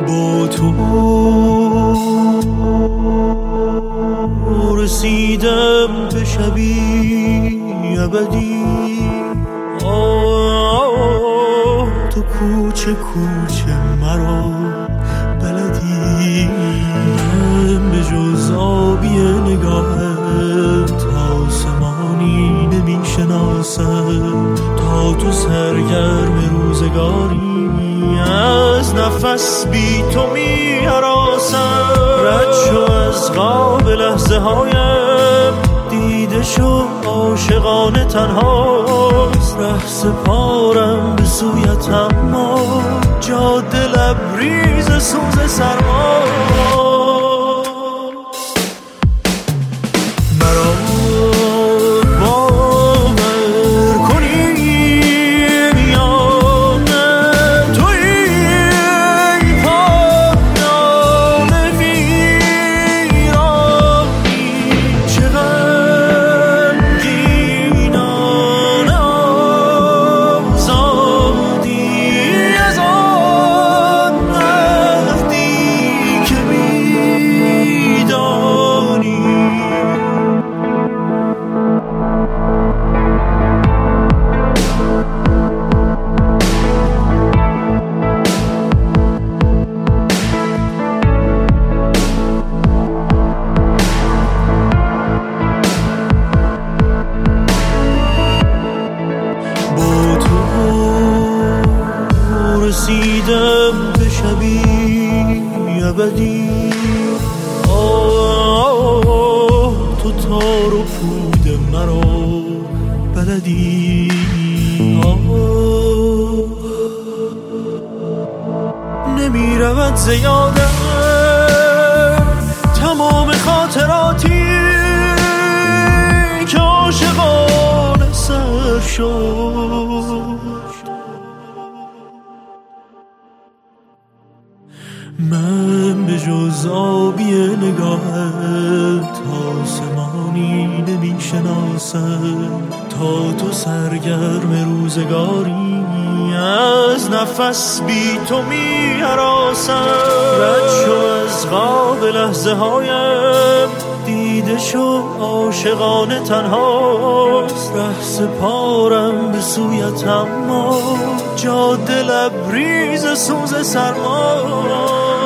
با تو رسیدم به شبی ابدی. تو کوچه کوچه مرا بلدی. من به جز آبی نگاهت آسمانی نمی شناسم. تا تو سرگرم روزگاری از نفس بی تو می هراسم. رد شو از خواب لحظه هایم، دیده شو عاشقانه تنهاست. ره سپارم به سویت اما جاده لبریز سوز سرما. رسیدم به شبی ابدی. تو تار و پود مرا بلدی. نمی رود زیادم تمام خاطراتی که عاشقانه سر شد. من به جز آبی نگاهت آسمانی نمی شناسم. تا تو سرگرم روزگاری از نفس بی تو می هراسم. رد شو از خواب لحظه هایم، دیده شو عاشقانه تنهاست. ره سپارم به سویت اما جاده لبریز سوز سرما.